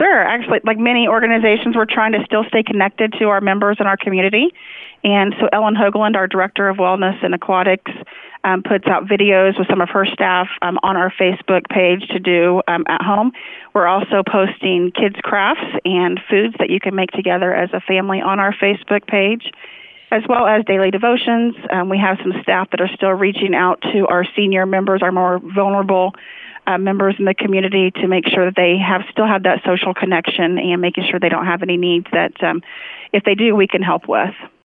Sure. Actually, like many organizations, we're trying to still stay connected to our members in our community. And so Ellen Hoagland, our Director of Wellness and Aquatics, puts out videos with some of her staff on our Facebook page to do at home. We're also posting kids' crafts and foods that you can make together as a family on our Facebook page, as well as daily devotions. We have some staff that are still reaching out to our senior members, our more vulnerable members in the community, to make sure that they still have that social connection and making sure they don't have any needs that, if they do, we can help with.